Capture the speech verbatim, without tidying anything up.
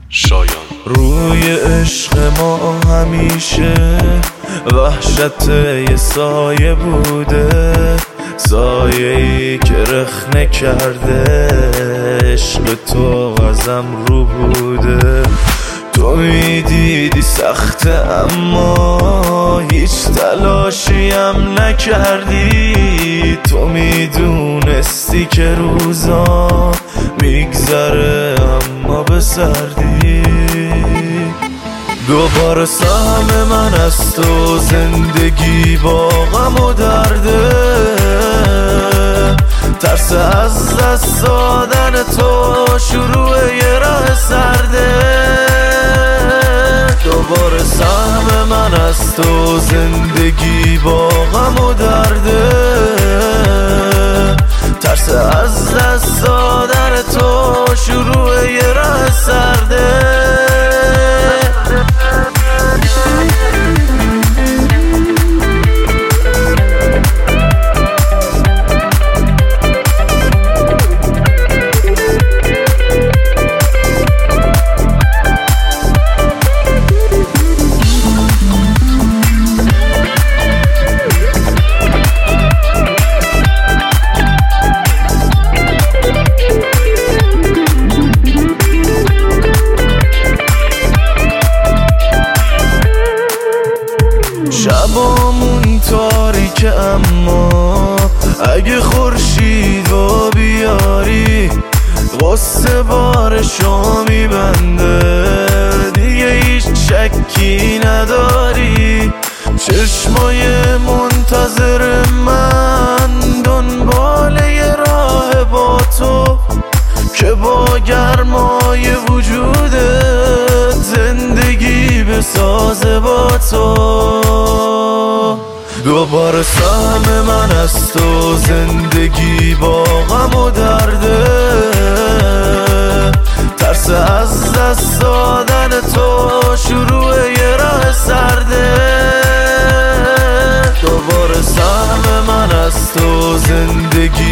شایان. روی عشق ما همیشه وحشت یه سایه بوده، سایه‌ای که رخنه کرده، عشق تو ازم رو بوده. تو میدیدی سخته اما هیچ تلاشیم نکردی، تو میدونستی که روزا میگذره اما به سردی. دوباره سهم من از تو، زندگی با غم و درده، ترس از دست دادن تو شروع یه راه سرده. دوباره سهم من از تو، زندگی با غم و درده، ترس از دست دادن تو شروع یه راه سرده. شبامون تاریکه اما اگه خورشیدو بیاری، غصه بارشو میبنده، دیگه هیچ شکی نداری. چشمای منتظر من دنبال یه راه با تو، که با گرمای وجودت زندگی بسازه با تو. دوباره سهم من از تو، زندگی با غم و درده، ترس از دست دادن تو شروع یه راه سرده. دوباره سهم من از تو، زندگی